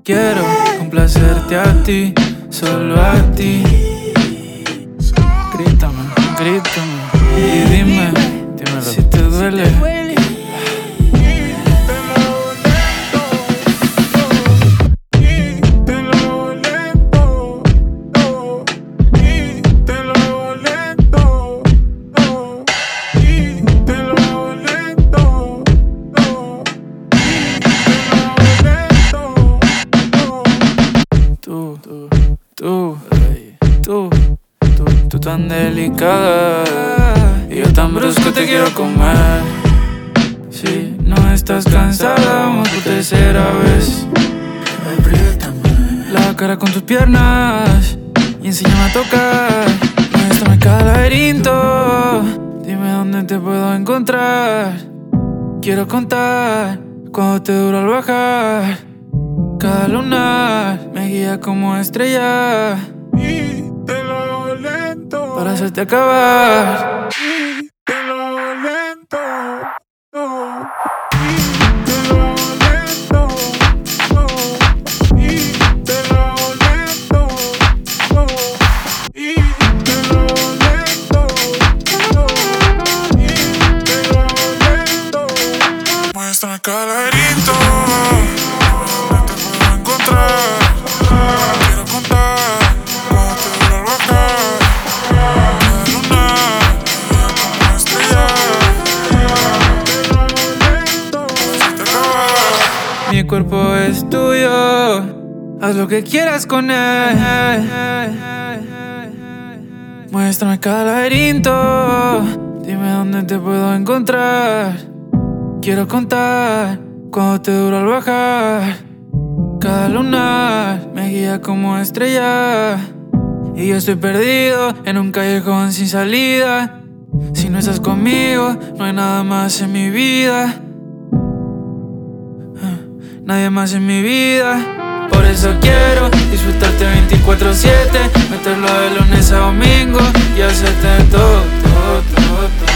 quiero complacerte a ti, solo a ti. Grítame, grítame y dime si te duele. Tú tan delicada y yo tan brusco te quiero comer. Si no estás cansada, vamos por tercera vez. Apriétame la cara con tus piernas y enséñame a tocar. Muéstrame cada laberinto, dime dónde te puedo encontrar. Quiero contar cuando te dura al bajar. Cada lunar me guía como estrella Y te lo hago lento para hacerte acabar. Y te lo hago lento Y te lo hago lento Y te lo hago lento Y te lo hago lento Y te lo hago lento. Muéstrame cada laberinto donde te puedo encontrar. Quiero contar cuando te dura al bajar. Cada luna como estrella. Te lo hago lento para hacerte acabar. Mi cuerpo es tuyo, haz lo que quieras con él. Muéstrame cada laberinto, dime dónde te puedo encontrar. Quiero contar cuando te dura al bajar. Cada lunar me guía como estrella y yo estoy perdido en un callejón sin salida. Si no estás conmigo, no hay nada más en mi vida. Nadie más en mi vida. Por eso quiero disfrutarte 24/7, meterlo de lunes a domingo y hacerte todo, todo, todo, todo.